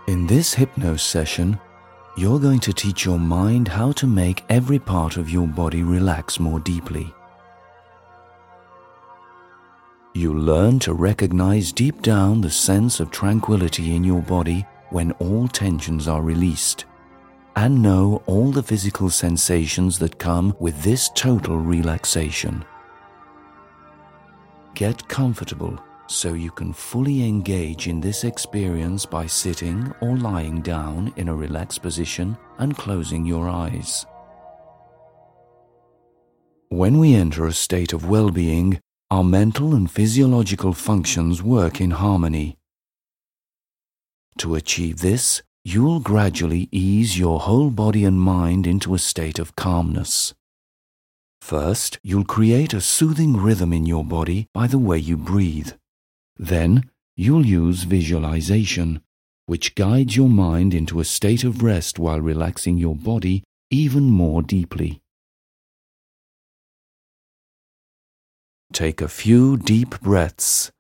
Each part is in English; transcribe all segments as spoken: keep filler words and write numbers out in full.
In this hypnose session, you're going to teach your mind how to make every part of your body relax more deeply. You'll learn to recognize deep down the sense of tranquility in your body when all tensions are released, and know all the physical sensations that come with this total relaxation. Get comfortable so you can fully engage in this experience by sitting or lying down in a relaxed position and closing your eyes. When we enter a state of well-being, our mental and physiological functions work in harmony. To achieve this, you'll gradually ease your whole body and mind into a state of calmness. First, you'll create a soothing rhythm in your body by the way you breathe. Then, you'll use visualization, which guides your mind into a state of rest while relaxing your body even more deeply. Take a few deep breaths.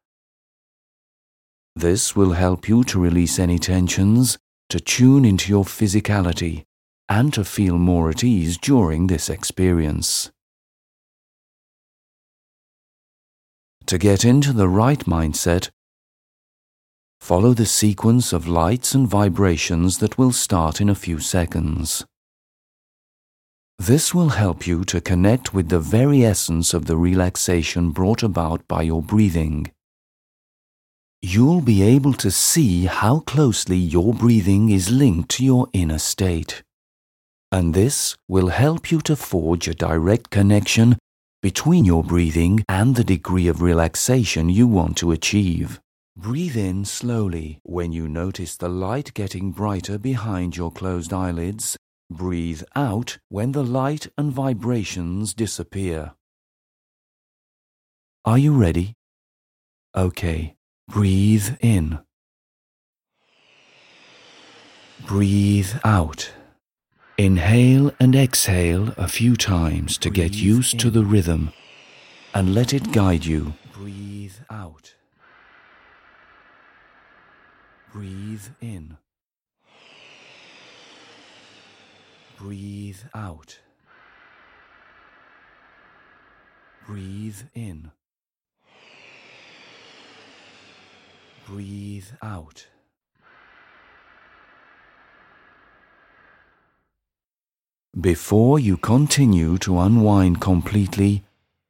This will help you to release any tensions, to tune into your physicality, and to feel more at ease during this experience. To get into the right mindset, follow the sequence of lights and vibrations that will start in a few seconds. This will help you to connect with the very essence of the relaxation brought about by your breathing. You'll be able to see how closely your breathing is linked to your inner state, and this will help you to forge a direct connection between your breathing and the degree of relaxation you want to achieve. Breathe in slowly when you notice the light getting brighter behind your closed eyelids. Breathe out when the light and vibrations disappear. Are you ready? Okay, breathe in. Breathe out. Inhale and exhale a few times to get used to the rhythm, and let it guide you. Breathe out. Breathe in. Breathe out. Breathe in. Breathe out. Before you continue to unwind completely,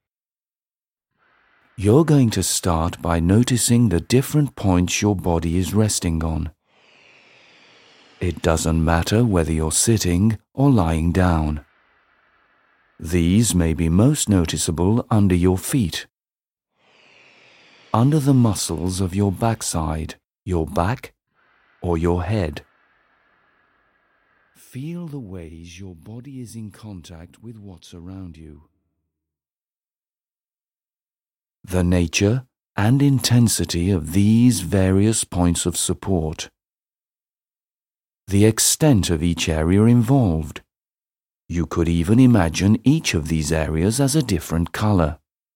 you're going to start by noticing the different points your body is resting on. It doesn't matter whether you're sitting or lying down. These may be most noticeable under your feet, under the muscles of your backside, your back, or your head. Feel the ways your body is in contact with what's around you. The nature and intensity of these various points of support. The extent of each area involved. You could even imagine each of these areas as a different color.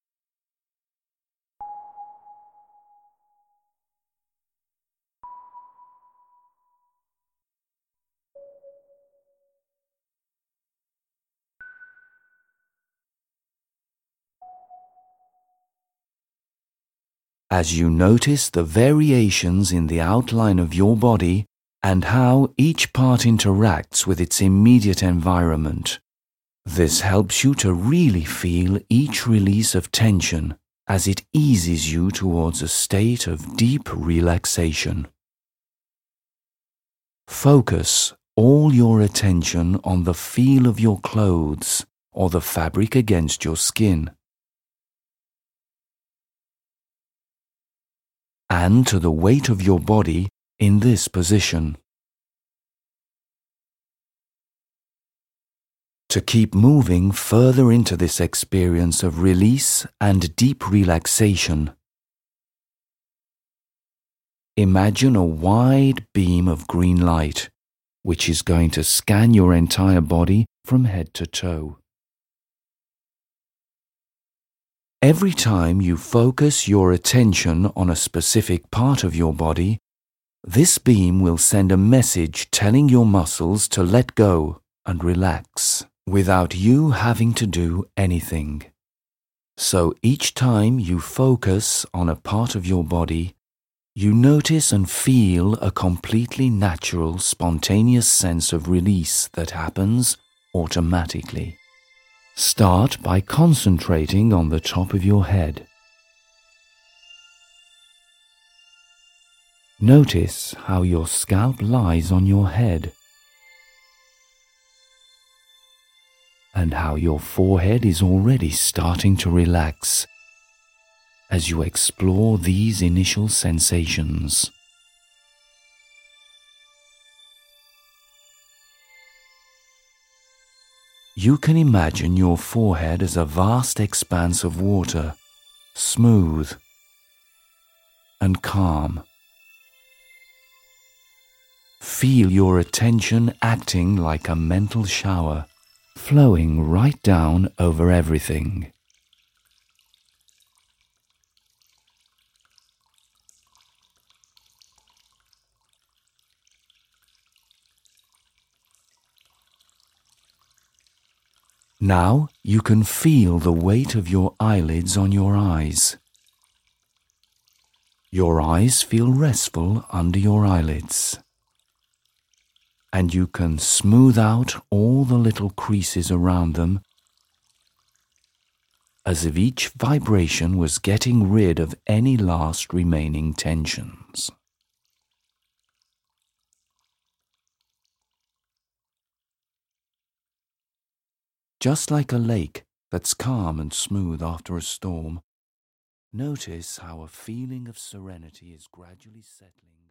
As you notice the variations in the outline of your body and how each part interacts with its immediate environment, this helps you to really feel each release of tension as it eases you towards a state of deep relaxation. Focus all your attention on the feel of your clothes or the fabric against your skin, and to the weight of your body in this position. To keep moving further into this experience of release and deep relaxation, imagine a wide beam of green light, which is going to scan your entire body from head to toe. Every time you focus your attention on a specific part of your body, This beam will send a message telling your muscles to let go and relax without you having to do anything. So each time you focus on a part of your body, you notice and feel a completely natural, spontaneous sense of release that happens automatically. Start by concentrating on the top of your head. Notice how your scalp lies on your head and how your forehead is already starting to relax as you explore these initial sensations. You can imagine your forehead as a vast expanse of water, smooth and calm. Feel your attention acting like a mental shower, flowing right down over everything. Now you can feel the weight of your eyelids on your eyes. Your eyes feel restful under your eyelids, and you can smooth out all the little creases around them as if each vibration was getting rid of any last remaining tensions. Just like a lake that's calm and smooth after a storm, notice how a feeling of serenity is gradually settling.